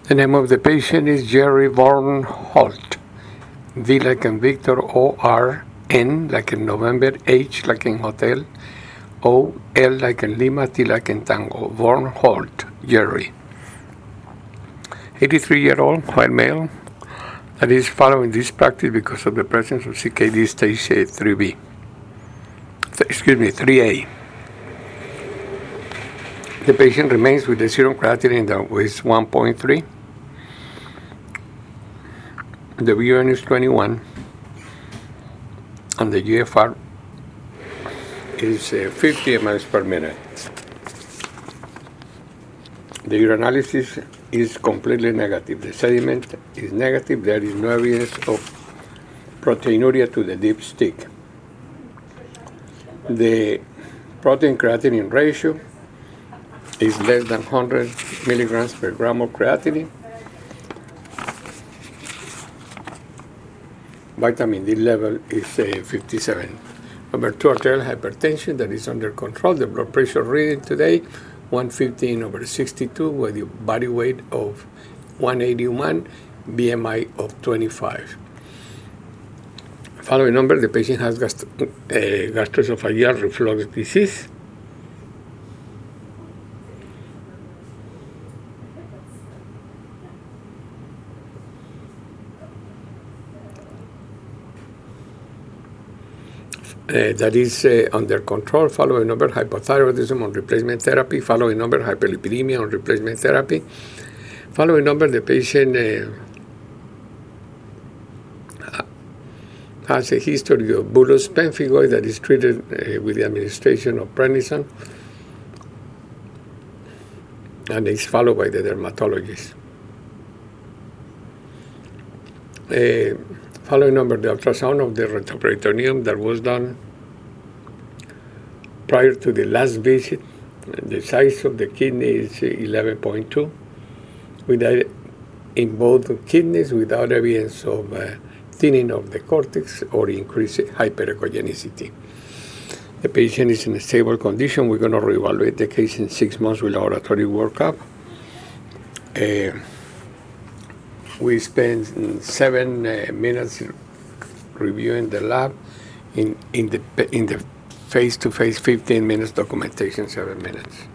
The name of the patient is Jerry Bornholt. V like in Victor, O-R, N like in November, H like in hotel, O, L like in Lima, T like in Tango. Bornholt, Jerry. 83-year-old, white male, that is following this practice because of the presence of CKD stage 3B. 3A. The patient remains with the serum creatinine that was 1.3. The VN is 21, and the GFR is 50 ml per minute. The urinalysis is completely negative. The sediment is negative. There is no evidence of proteinuria to the dipstick. The protein creatinine ratio is less than 100 milligrams per gram of creatinine. Vitamin D level is 57. Number 2, arterial hypertension that is under control. The blood pressure reading today, 115/62 with a body weight of 181, BMI of 25. Following number, the patient has gastroesophageal reflux disease. That is under control. Following number, hypothyroidism on replacement therapy. Following number, hyperlipidemia on replacement therapy. Following number, the patient has a history of bullous pemphigoid that is treated with the administration of prednisone, and is followed by the dermatologist. Following number, the ultrasound of the retroperitoneum that was done prior to the last visit. The size of the kidney is 11.2, in both kidneys without evidence of thinning of the cortex or increased hyperechogenicity. The patient is in a stable condition. We're going to reevaluate the case in 6 months with laboratory workup. We spent 7 minutes reviewing the lab. In the face-to-face, 15 minutes, documentation, 7 minutes.